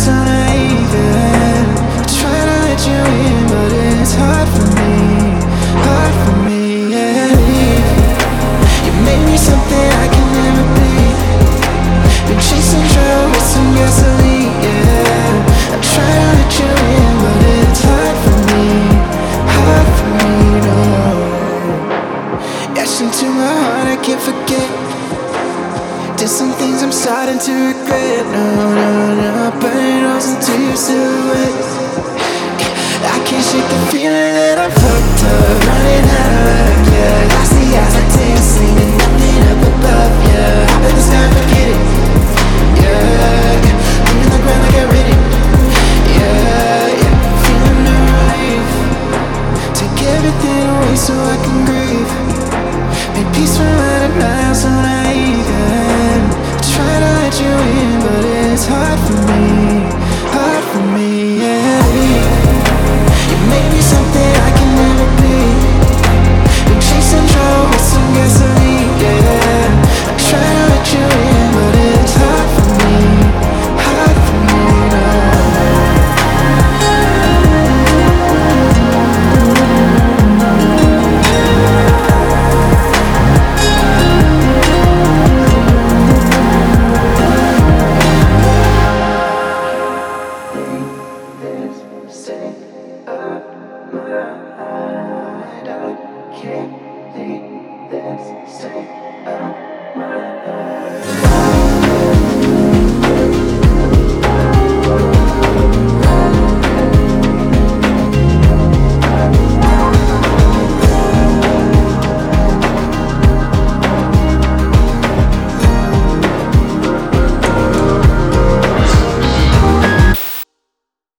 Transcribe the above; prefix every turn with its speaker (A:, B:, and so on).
A: miles uneven. I try to let you in, but it's hard for me, yeah. You made me something I can never be. Been chasing trail with some gasoline, yeah. I try to let you in, but it's hard for me, no. Etched into my heart, I can't forget. Did some things I'm starting to regret. No, burning holes into your silhouette. I can't shake the feeling that I'm fucked up, running out of luck, yeah. Lost the eyes like dancing and nothing up above, yeah. Hop in the sky, forget it, yeah. I'm in the ground like I read it, yeah. Feeling no relief. Take everything away so I can grieve. Make peace for 100 miles uneven.